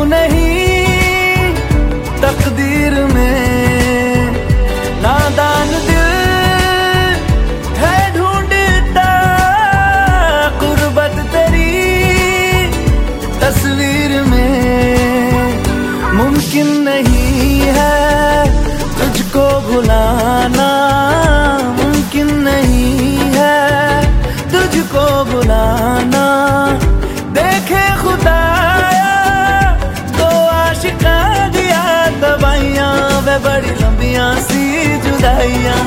नहीं तकदीर में, नादान दिल है ढूंढता गुर्बत तेरी तस्वीर में। मुमकिन नहीं है तुझको भुलाना, मुमकिन नहीं है तुझको बुलाना। देखे खुदाया तो आशिका दिया दवाइयां, वे बड़ी लंबियां सी जुदाइयां।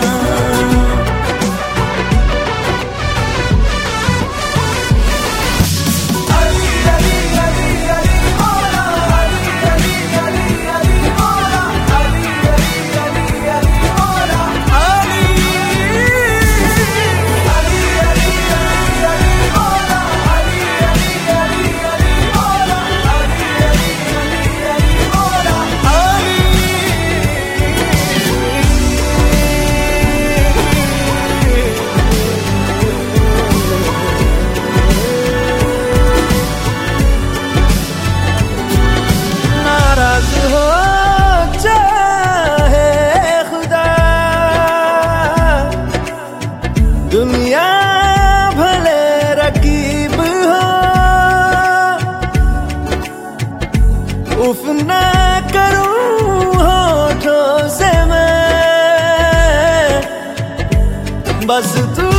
दुनिया भले रकीब हो, उफ ना करूं होठों से मैं, बस तू